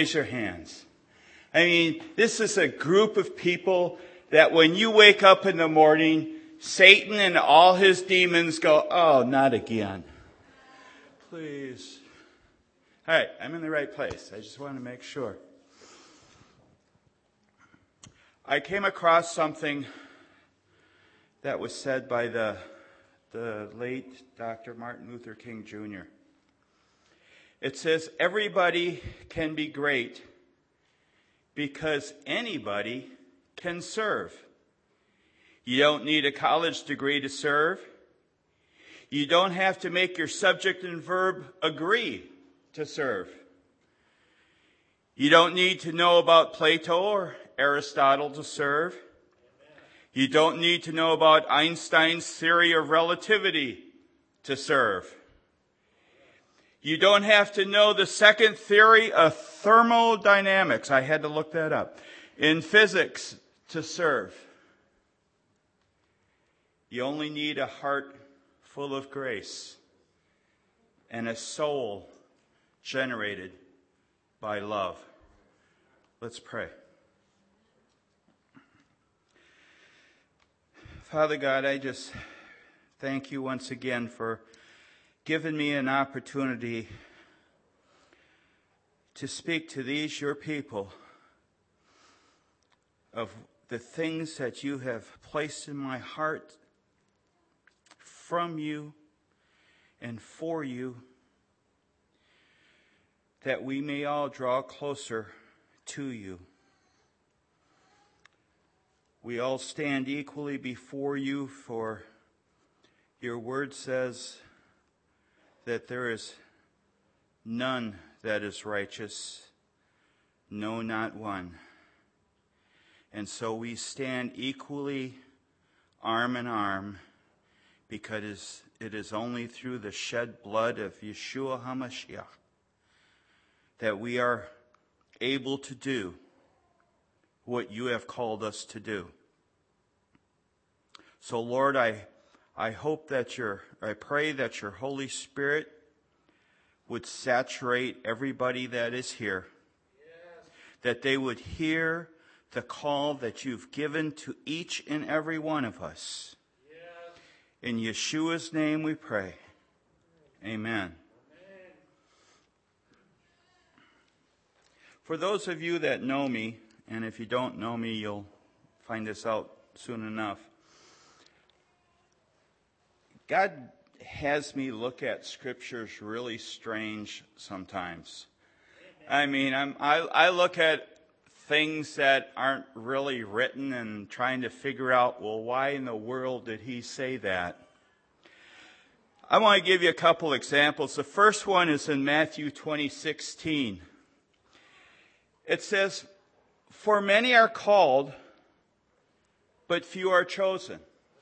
raise your hands. I mean, this is a group of people that when you wake up in the morning, Satan and all his demons go, oh, not again. Please. All right, I'm in the right place. I just want to make sure. I came across something that was said by the late Dr. Martin Luther King Jr. It says, everybody can be great because anybody can serve. You don't need a college degree to serve. You don't have to make your subject and verb agree to serve. You don't need to know about Plato or Aristotle to serve. You don't need to know about Einstein's theory of relativity to serve. You don't have to know the second theory of thermodynamics. I had to look that up. In physics to serve. You only need a heart full of grace and a soul generated by love. Let's pray. Father God, I just thank you once again for giving me an opportunity to speak to these, your people, of the things that you have placed in my heart from you and for you, that we may all draw closer to you. We all stand equally before you, for your word says that there is none that is righteous, no, not one. And so we stand equally arm in arm, because it is only through the shed blood of Yeshua HaMashiach that we are able to do what you have called us to do. So Lord, I pray that your Holy Spirit would saturate everybody that is here. Yes. That they would hear the call that you've given to each and every one of us. Yes. In Yeshua's name we pray. Amen. For those of you that know me, and if you don't know me, you'll find this out soon enough. God has me look at scriptures really strange sometimes. I mean, I look at things that aren't really written and trying to figure out, well, why in the world did he say that? I want to give you a couple examples. The first one is in Matthew 20:16. It says, for many are called, but few are chosen.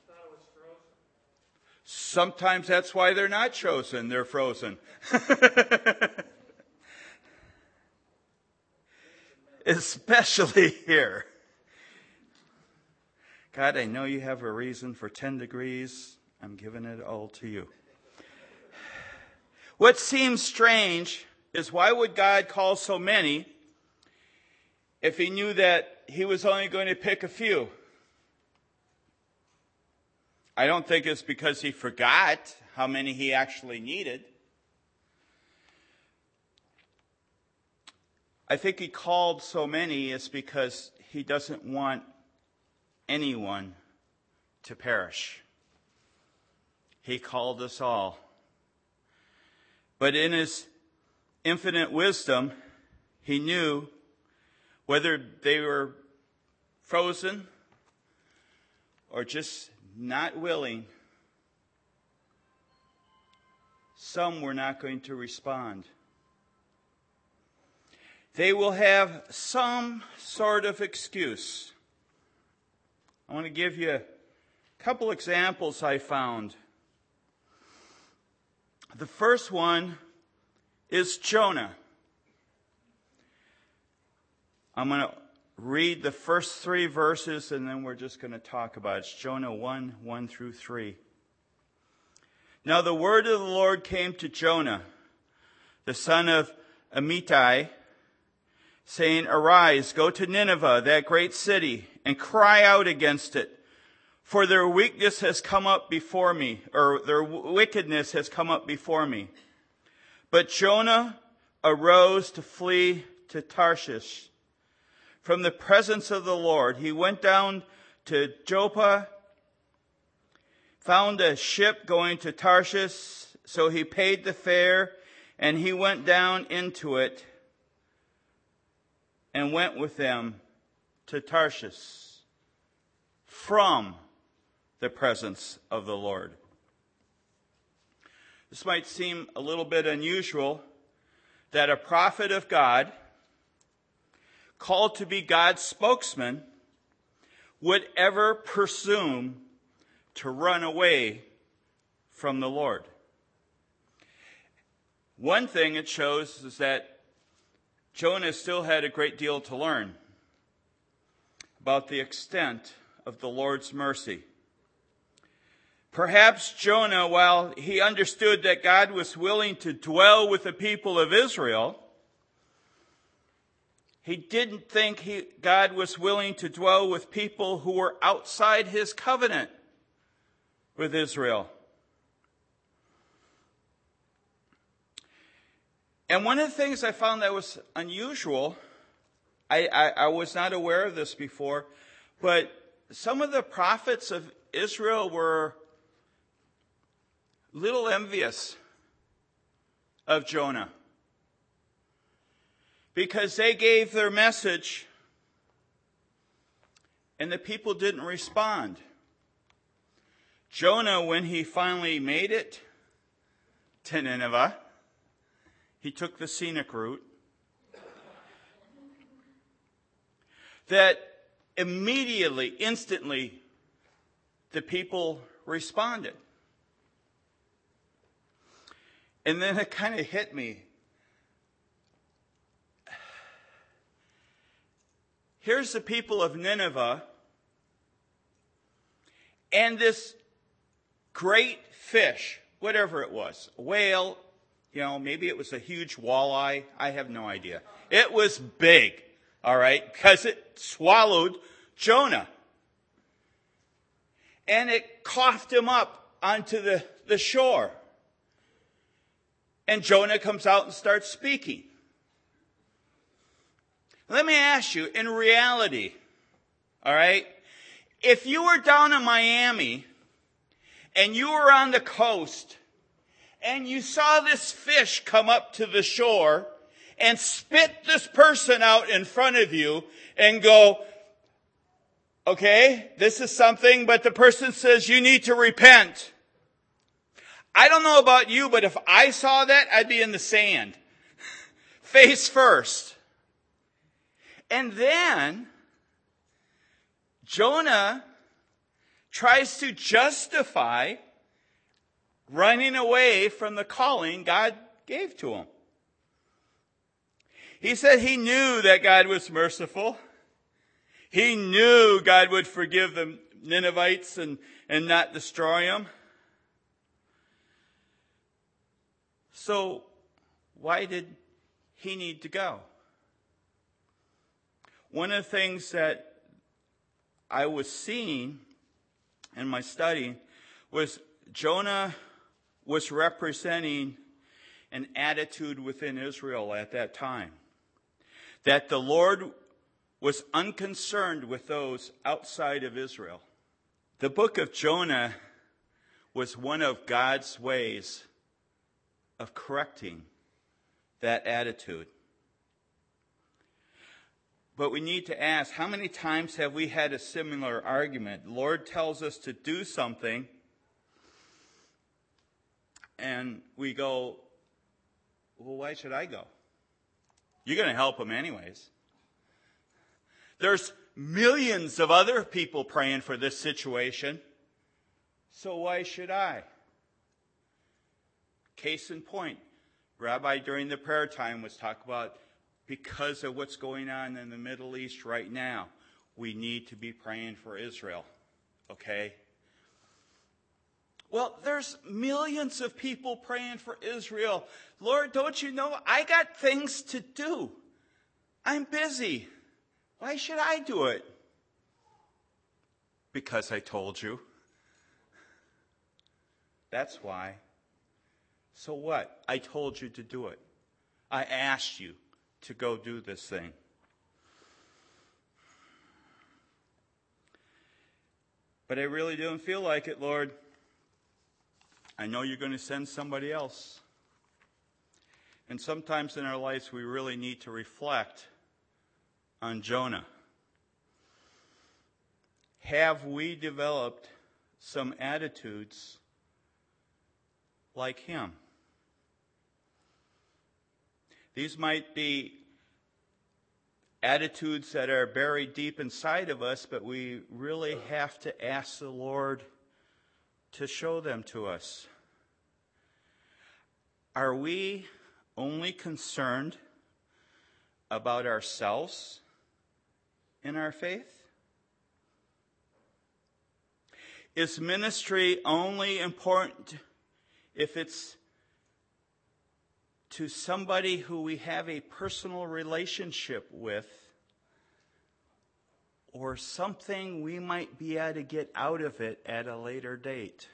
Sometimes that's why they're not chosen. They're frozen. Especially here. God, I know you have a reason for 10 degrees. I'm giving it all to you. What seems strange is, why would God call so many if he knew that he was only going to pick a few? I don't think it's because he forgot how many he actually needed. I think he called so many is because he doesn't want anyone to perish. He called us all. But in his infinite wisdom, he knew whether they were frozen or just not willing, some were not going to respond. They will have some sort of excuse. I want to give you a couple examples I found. The first one is Jonah. I'm going to read the first 3 verses, and then we're just going to talk about it. It's Jonah 1 through 3. Now the word of the Lord came to Jonah, the son of Amittai, saying, "Arise, go to Nineveh, that great city, and cry out against it. For their weakness has come up before me," or their wickedness has come up before me. But Jonah arose to flee to Tarshish from the presence of the Lord. He went down to Joppa, found a ship going to Tarshish, so he paid the fare, and he went down into it and went with them to Tarshish from the presence of the Lord. This might seem a little bit unusual that a prophet of God, called to be God's spokesman, would ever presume to run away from the Lord. One thing it shows is that Jonah still had a great deal to learn about the extent of the Lord's mercy. Perhaps Jonah, while he understood that God was willing to dwell with the people of Israel, he didn't think God was willing to dwell with people who were outside his covenant with Israel. And one of the things I found that was unusual, I was not aware of this before, but some of the prophets of Israel were a little envious of Jonah, because they gave their message and the people didn't respond. Jonah, when he finally made it to Nineveh, he took the scenic route. That immediately, instantly, the people responded. And then it kind of hit me. Here's the people of Nineveh, and this great fish, whatever it was, a whale, maybe it was a huge walleye, I have no idea. It was big, all right, because it swallowed Jonah. And it coughed him up onto the shore. And Jonah comes out and starts speaking. Let me ask you, in reality, all right, if you were down in Miami and you were on the coast and you saw this fish come up to the shore and spit this person out in front of you and go, okay, this is something, but the person says you need to repent. I don't know about you, but if I saw that, I'd be in the sand. Face first. And then Jonah tries to justify running away from the calling God gave to him. He said he knew that God was merciful. He knew God would forgive the Ninevites and not destroy them. So why did he need to go? One of the things that I was seeing in my study was Jonah was representing an attitude within Israel at that time. That the Lord was unconcerned with those outside of Israel. The book of Jonah was one of God's ways of correcting that attitude. But we need to ask, how many times have we had a similar argument? The Lord tells us to do something, and we go, well, why should I go? You're going to help him anyways. There's millions of other people praying for this situation, so why should I? Case in point, Rabbi during the prayer time was talking about because of what's going on in the Middle East right now, we need to be praying for Israel. Okay? Well, there's millions of people praying for Israel. Lord, don't you know? I got things to do. I'm busy. Why should I do it? Because I told you. That's why. So what? I told you to do it. I asked you to go do this thing. But I really don't feel like it, Lord. I know you're going to send somebody else. And sometimes in our lives we really need to reflect on Jonah. Have we developed some attitudes like him? These might be attitudes that are buried deep inside of us, but we really have to ask the Lord to show them to us. Are we only concerned about ourselves in our faith? Is ministry only important if it's to somebody who we have a personal relationship with, or something we might be able to get out of it at a later date?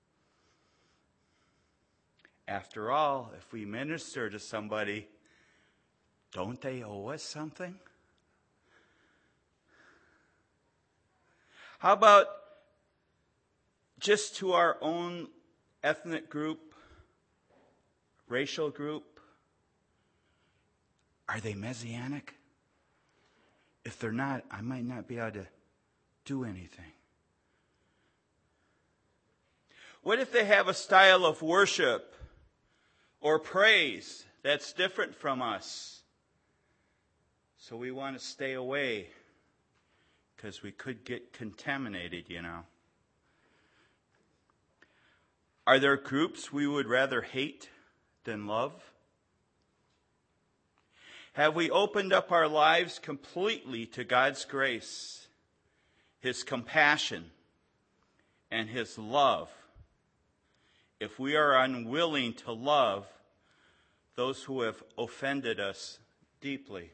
After all, if we minister to somebody, don't they owe us something? How about just to our own ethnic group, racial group? Are they Messianic? If they're not, I might not be able to do anything. What if they have a style of worship or praise that's different from us? So we want to stay away because we could get contaminated, you know. Are there groups we would rather hate than love? Have we opened up our lives completely to God's grace, His compassion, and His love, if we are unwilling to love those who have offended us deeply?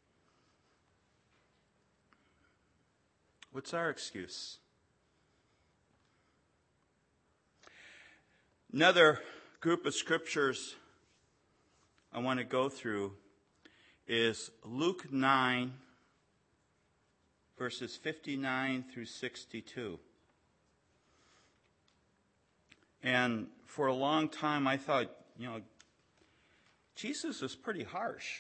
What's our excuse? Another group of scriptures I want to go through is Luke 9, verses 59 through 62. And for a long time I thought, Jesus is pretty harsh.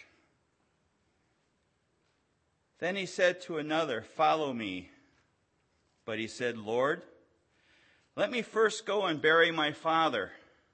Then he said to another, "Follow me." But he said, "Lord, let me first go and bury my father."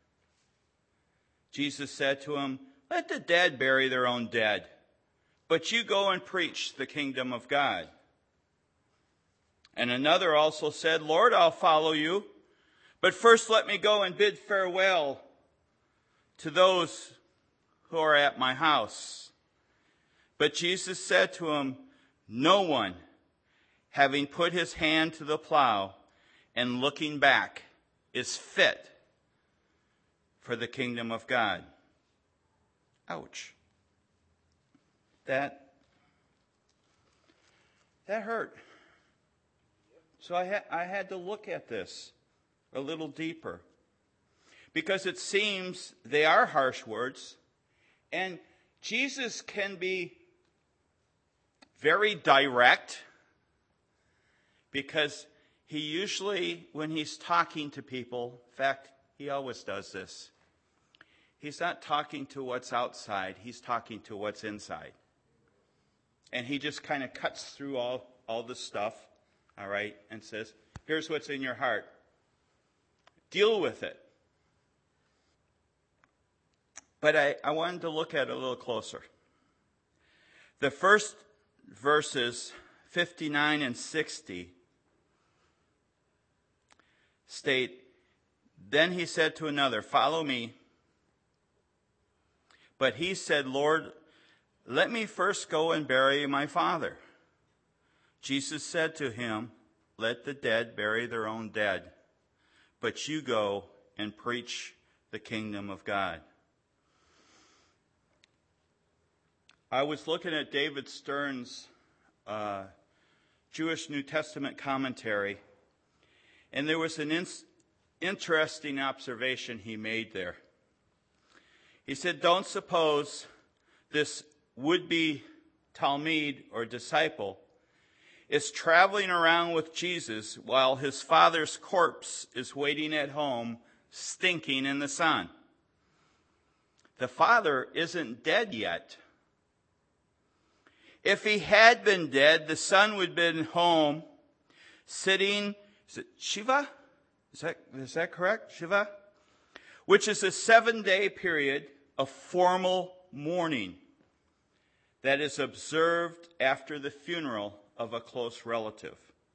Jesus said to him, "Let the dead bury their own dead, but you go and preach the kingdom of God." And another also said, "Lord, I'll follow you, but first let me go and bid farewell to those who are at my house." But Jesus said to him, "No one, having put his hand to the plow and looking back, is fit for the kingdom of God." Ouch. That hurt. So I had to look at this a little deeper, because it seems they are harsh words, and Jesus can be very direct, because he usually, when he's talking to people, in fact, he always does this, he's not talking to what's outside, he's talking to what's inside. And he just kind of cuts through all the stuff, all right, and says, here's what's in your heart. Deal with it. But I wanted to look at it a little closer. The first verses, 59 and 60, state, "Then he said to another, 'Follow me.' But he said, 'Lord, let me first go and bury my father.' Jesus said to him, 'Let the dead bury their own dead, but you go and preach the kingdom of God.'" I was looking at David Stern's Jewish New Testament commentary, and there was an interesting observation he made there. He said, don't suppose this would-be Talmud or disciple is traveling around with Jesus while his father's corpse is waiting at home, stinking in the sun. The father isn't dead yet. If he had been dead, the son would have been home, sitting, is it Shiva? Is that correct? Shiva? Which is a 7-day period of formal mourning that is observed after the funeral of a close relative.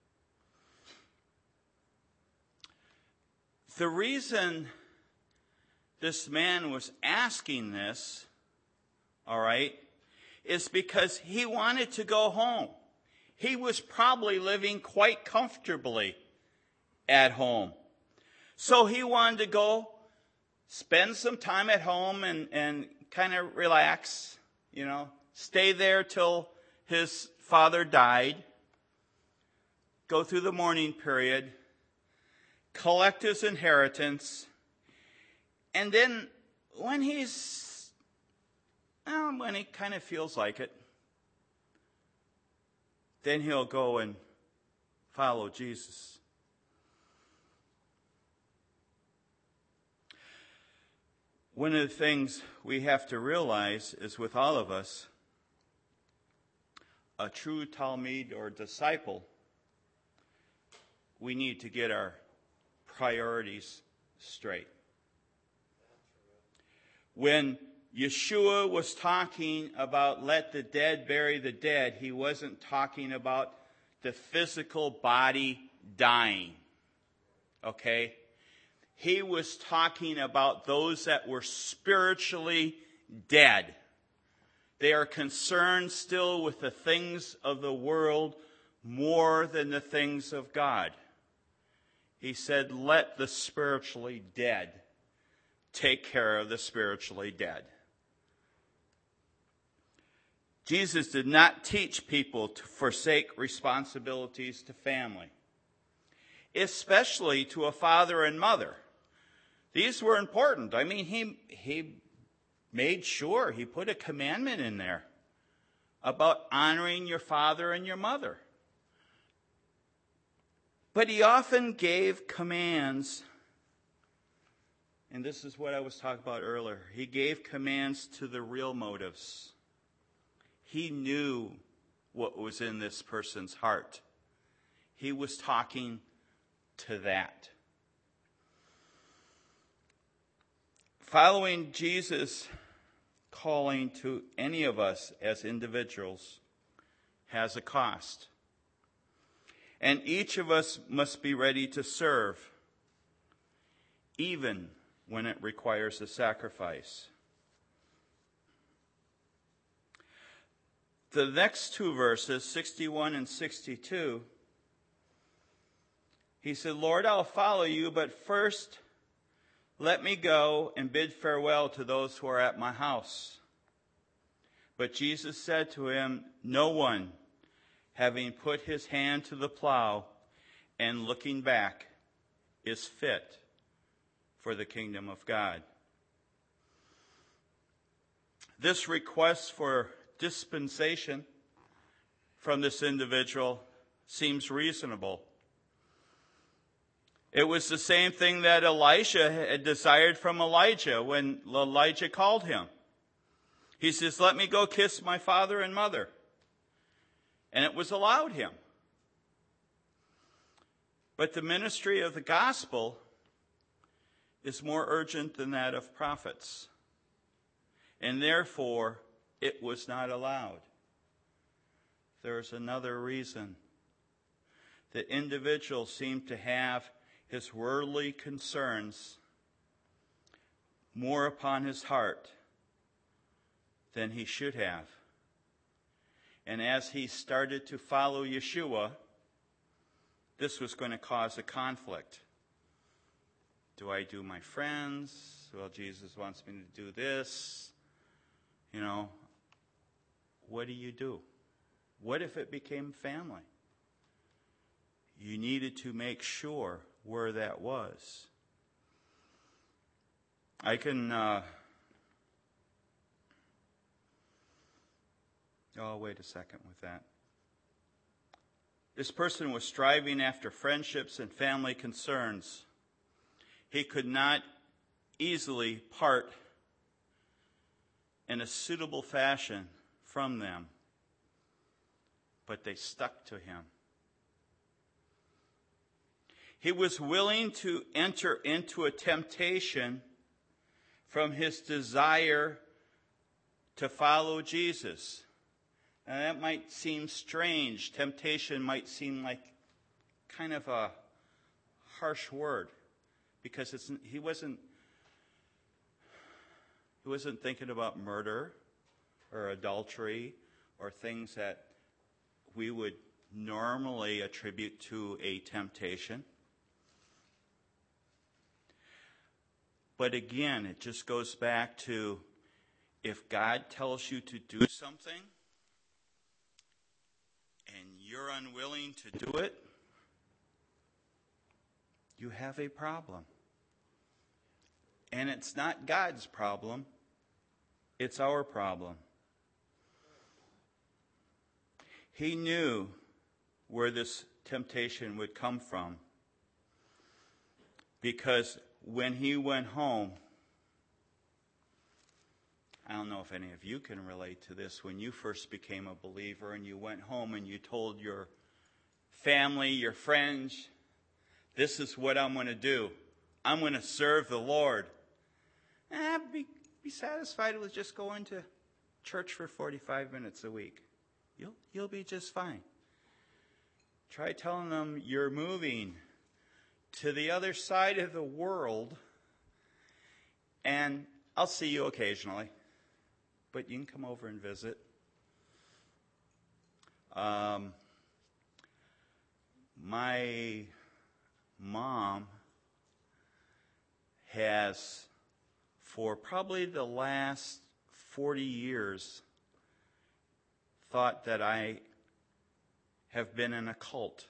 The reason this man was asking this, all right, is because he wanted to go home. He was probably living quite comfortably at home. So he wanted to go spend some time at home and kind of relax, stay there till his father died, go through the mourning period, collect his inheritance, and then when he kind of feels like it, then he'll go and follow Jesus. One of the things we have to realize is with all of us, a true Talmud or disciple, we need to get our priorities straight. When Yeshua was talking about let the dead bury the dead, he wasn't talking about the physical body dying. Okay? He was talking about those that were spiritually dead. They are concerned still with the things of the world more than the things of God. He said, let the spiritually dead take care of the spiritually dead. Jesus did not teach people to forsake responsibilities to family, especially to a father and mother. These were important. I mean, he made sure he put a commandment in there about honoring your father and your mother. But he often gave commands, and this is what I was talking about earlier. He gave commands to the real motives. He knew what was in this person's heart. He was talking to that. Following Jesus' calling to any of us as individuals has a cost. And each of us must be ready to serve, even when it requires a sacrifice. The next two verses, 61 and 62, he said, Lord, I'll follow you, but first let me go and bid farewell to those who are at my house. But Jesus said to him, no one, having put his hand to the plow and looking back, is fit for the kingdom of God. This request for dispensation from this individual seems reasonable. It was the same thing that Elisha had desired from Elijah when Elijah called him. He says, let me go kiss my father and mother. And it was allowed him. But the ministry of the gospel is more urgent than that of prophets. And therefore, it was not allowed. There's another reason. The individual seemed to have his worldly concerns more upon his heart than he should have. And as he started to follow Yeshua, this was going to cause a conflict. Do I do my friends? Well, Jesus wants me to do this. what do? What if it became family? You needed to make sure where that was. I can... wait a second with that. This person was striving after friendships and family concerns. He could not easily part in a suitable fashion from them, but they stuck to him. He was willing to enter into a temptation from his desire to follow Jesus. Now that might seem strange. Temptation might seem like kind of a harsh word, because he wasn't thinking about murder or adultery or things that we would normally attribute to a temptation. But again, it just goes back to, if God tells you to do something and you're unwilling to do it, you have a problem. And it's not God's problem, it's our problem. He knew where this temptation would come from, because when he went home, I don't know if any of you can relate to this, when you first became a believer and you went home and you told your family, your friends, this is what I'm going to do. I'm going to serve the Lord. Be satisfied with just going to church for 45 minutes a week. You'll be just fine. Try telling them you're moving to the other side of the world, and I'll see you occasionally, but you can come over and visit. My mom has, for probably the last 40 years, thought that I have been in a cult.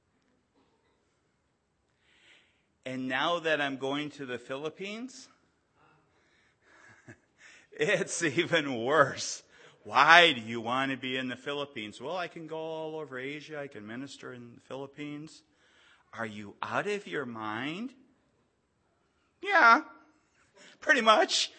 And now that I'm going to the Philippines, it's even worse. Why do you want to be in the Philippines? Well, I can go all over Asia. I can minister in the Philippines. Are you out of your mind? Yeah, pretty much.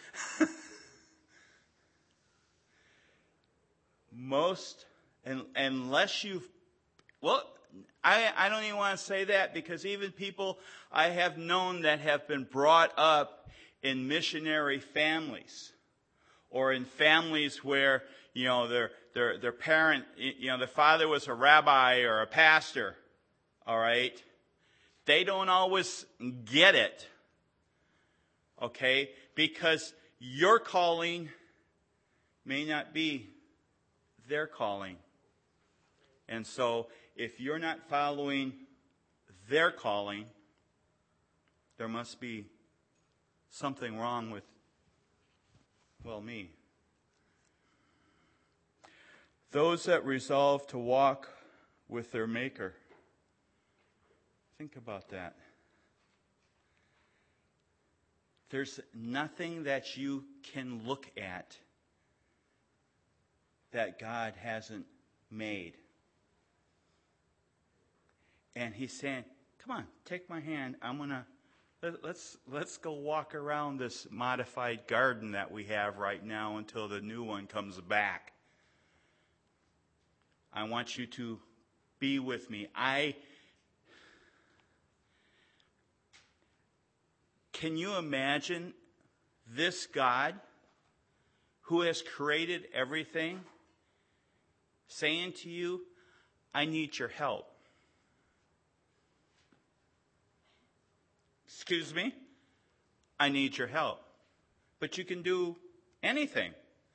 Unless you've, I don't even want to say that, because even people I have known that have been brought up in missionary families, or in families where, their parent, the father was a rabbi or a pastor, all right? They don't always get it, okay? Because your calling may not be their calling. And so, if you're not following their calling, there must be something wrong with, me. Those that resolve to walk with their Maker. Think about that. There's nothing that you can look at that God hasn't made. And he's saying, come on, take my hand. Let's go walk around this modified garden that we have right now until the new one comes back. I want you to be with me. Can you imagine this God who has created everything saying to you, I need your help? Excuse me? I need your help. But you can do anything.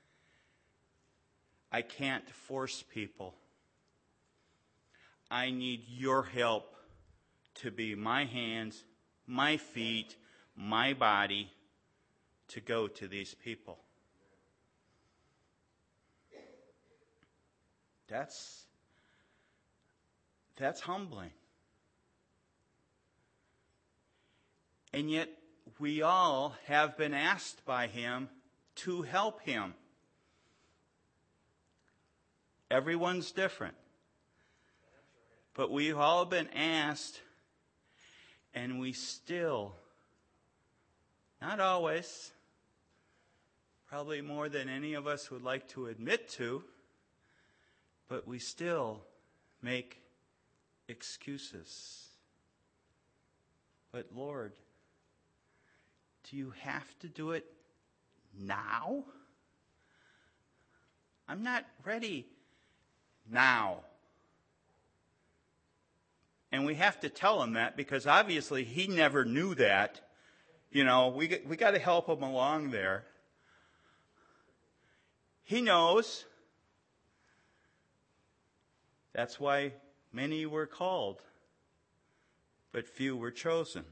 I can't force people. I need your help to be my hands, my feet, my body to go to these people. That's humbling. And yet we all have been asked by him to help him. Everyone's different. But we've all been asked, and we still, not always, probably more than any of us would like to admit to, but we still make excuses. But Lord, do you have to do it now? I'm not ready now. And we have to tell him that because obviously he never knew that. You know, we got to help him along there. He knows. That's why many were called, but few were chosen.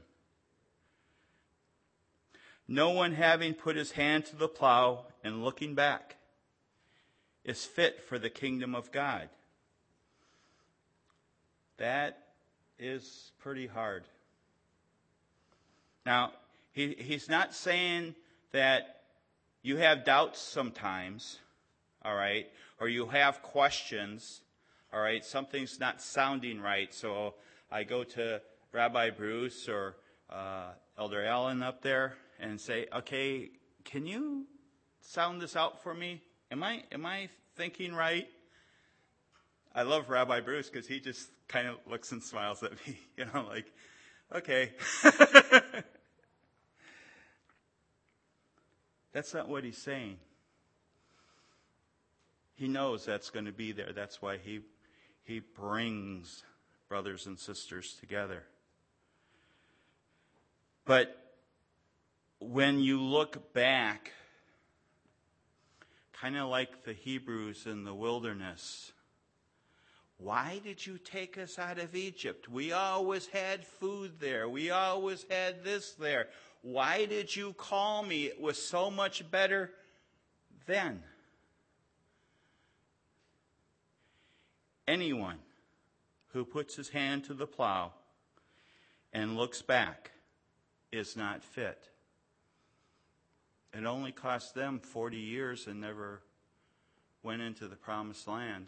No one having put his hand to the plow and looking back is fit for the kingdom of God. That is pretty hard. Now, he's not saying that you have doubts sometimes, all right, or you have questions, all right, something's not sounding right, so I go to Rabbi Bruce or Elder Allen up there and say, okay, can you sound this out for me? Am I thinking right? I love Rabbi Bruce because he just kind of looks and smiles at me, you know, like, okay. That's not what he's saying. He knows that's going to be there. That's why he brings brothers and sisters together. But when you look back, kind of like the Hebrews in the wilderness, why did you take us out of Egypt? We always had food there. We always had this there. Why did you call me? It was so much better then. Anyone who puts his hand to the plow and looks back is not fit. It only cost them 40 years and never went into the promised land.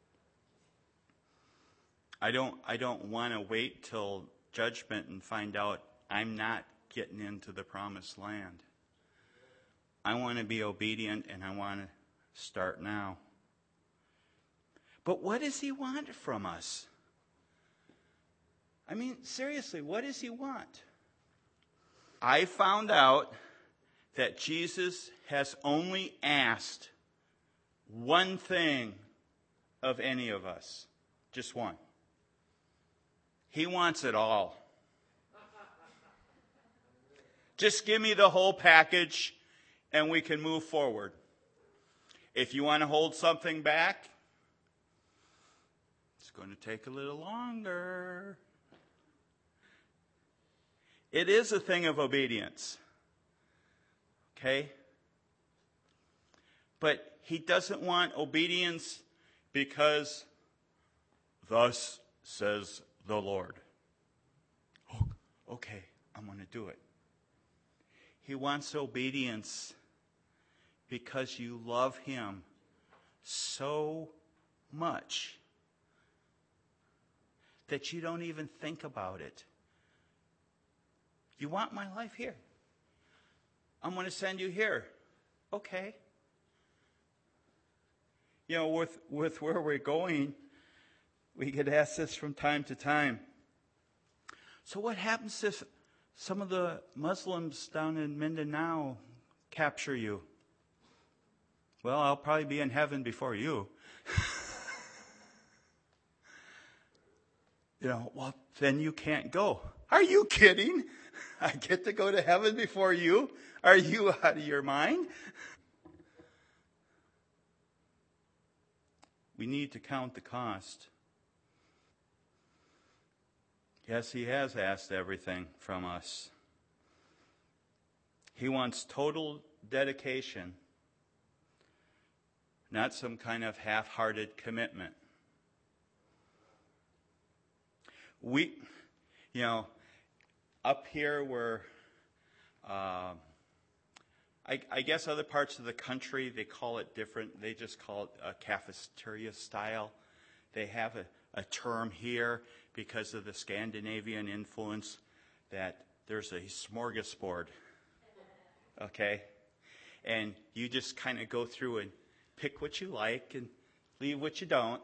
I don't want to wait till judgment and find out I'm not getting into the promised land. I want to be obedient and I want to start now. But what does he want from us? I mean, seriously, what does he want? I found out that Jesus has only asked one thing of any of us. Just one. He wants it all. Just give me the whole package and we can move forward. If you want to hold something back, it's going to take a little longer. It is a thing of obedience. Okay? But he doesn't want obedience because thus says the Lord. Oh, okay, I'm going to do it. He wants obedience because you love him so much that you don't even think about it. You want my life here? I'm going to send you here. Okay. You know, with where we're going, we get asked this from time to time. So what happens if some of the Muslims down in Mindanao capture you? Well, I'll probably be in heaven before you. You know, well, then you can't go. Are you kidding? I get to go to heaven before you? Are you out of your mind? We need to count the cost. Yes, he has asked everything from us. He wants total dedication, not some kind of half-hearted commitment. We, up here where, I guess other parts of the country, they call it different. They just call it a cafeteria style. They have a term here because of the Scandinavian influence that there's a smorgasbord, okay? And you just kind of go through and pick what you like and leave what you don't.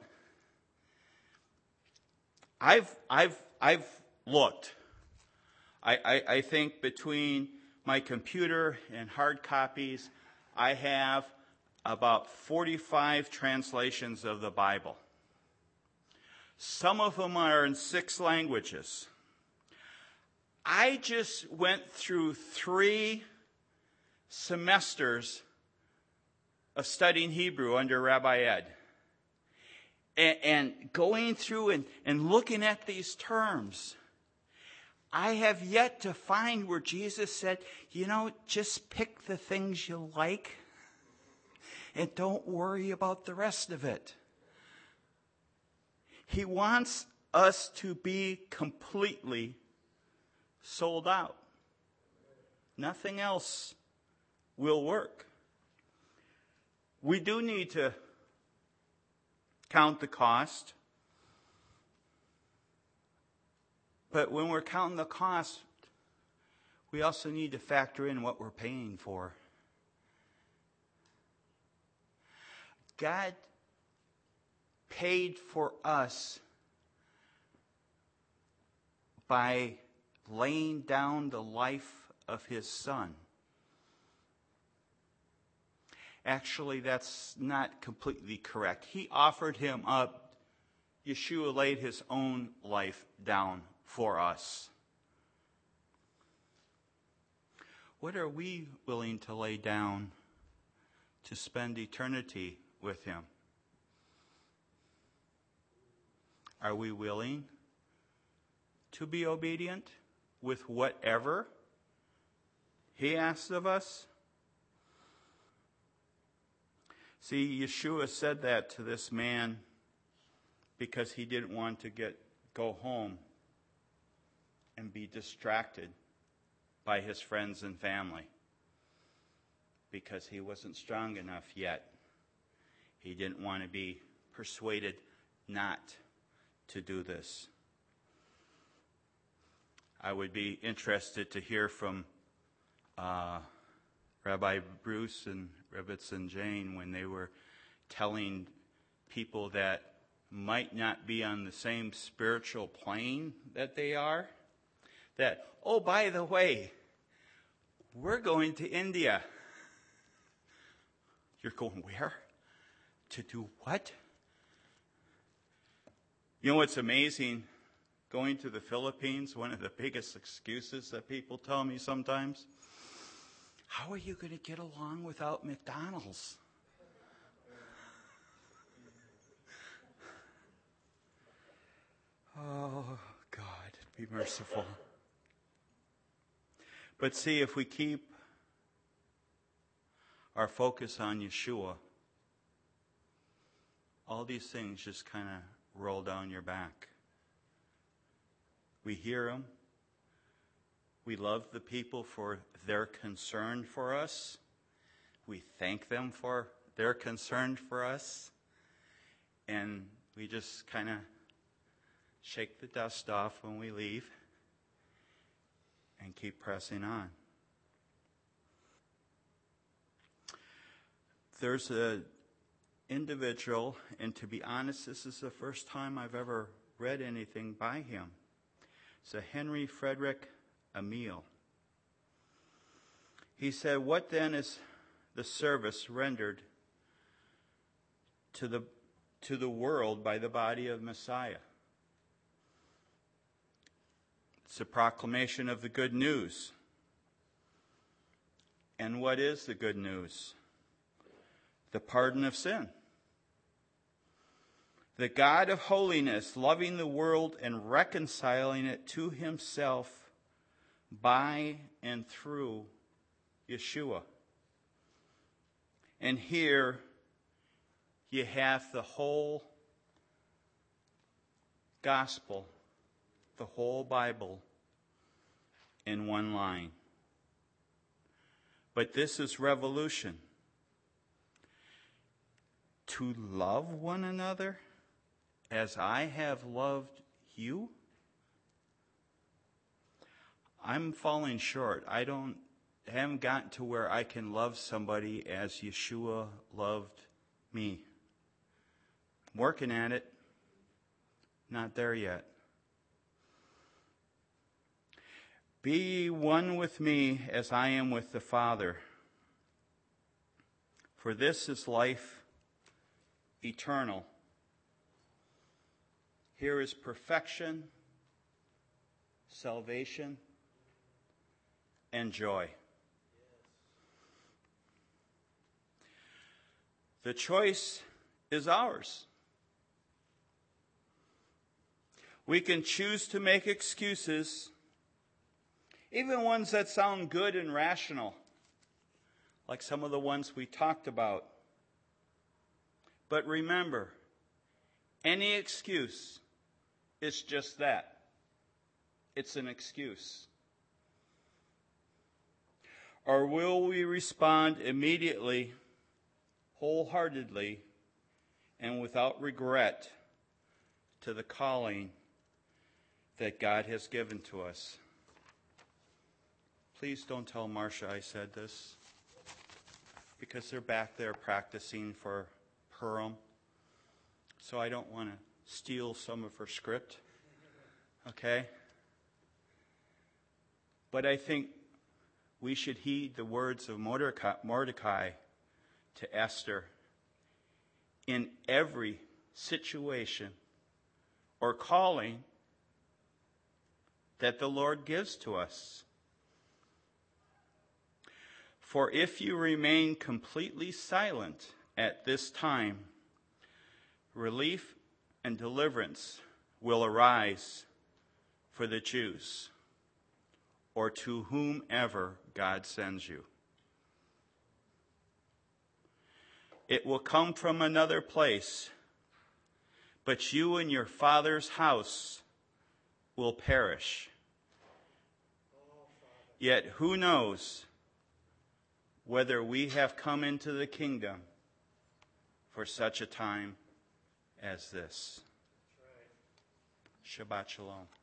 I've looked. I think between my computer and hard copies, I have about 45 translations of the Bible. Some of them are in 6 languages. I just went through 3 semesters of studying Hebrew under Rabbi Ed. And going through and looking at these terms, I have yet to find where Jesus said, just pick the things you like and don't worry about the rest of it. He wants us to be completely sold out. Nothing else will work. We do need to count the cost. But when we're counting the cost, we also need to factor in what we're paying for. God paid for us by laying down the life of his Son. Actually, that's not completely correct. He offered him up. Yeshua laid his own life down for us. What are we willing to lay down to spend eternity with him? Are we willing to be obedient with whatever he asks of us? See, Yeshua said that to this man because he didn't want to go home and be distracted by his friends and family, because he wasn't strong enough yet. He didn't want to be persuaded not to do this. I would be interested to hear from Rabbi Bruce and Rebbetzin Jane when they were telling people that might not be on the same spiritual plane that they are, that, oh, by the way, we're going to India. You're going where? To do what? You know what's amazing? Going to the Philippines, one of the biggest excuses that people tell me sometimes, how are you going to get along without McDonald's? Oh, God, be merciful. But see, if we keep our focus on Yeshua, all these things just kind of roll down your back. We hear them. We love the people for their concern for us. We thank them for their concern for us. And we just kind of shake the dust off when we leave and keep pressing on. There's an individual, and to be honest, this is the first time I've ever read anything by him. It's a Henry Frederick Emil. He said, what then is the service rendered to the world by the body of Messiah? It's a proclamation of the good news. And what is the good news? The pardon of sin. The God of holiness, loving the world and reconciling it to himself by and through Yeshua. And here you have the whole gospel the whole Bible in one line. But this is revolution. To love one another as I have loved you? I'm falling short. I haven't gotten to where I can love somebody as Yeshua loved me. I'm working at it. Not there yet. Be ye one with me as I am with the Father. For this is life eternal. Here is perfection, salvation, and joy. The choice is ours. We can choose to make excuses, even ones that sound good and rational, like some of the ones we talked about. But remember, any excuse is just that. It's an excuse. Or will we respond immediately, wholeheartedly, and without regret to the calling that God has given to us? Please don't tell Marcia I said this, because they're back there practicing for Purim, so I don't want to steal some of her script, okay? But I think we should heed the words of Mordecai to Esther. In every situation or calling that the Lord gives to us. For if you remain completely silent at this time, relief and deliverance will arise for the Jews, or to whomever God sends you. It will come from another place, but you and your father's house will perish. Yet who knows whether we have come into the kingdom for such a time as this. Shabbat Shalom.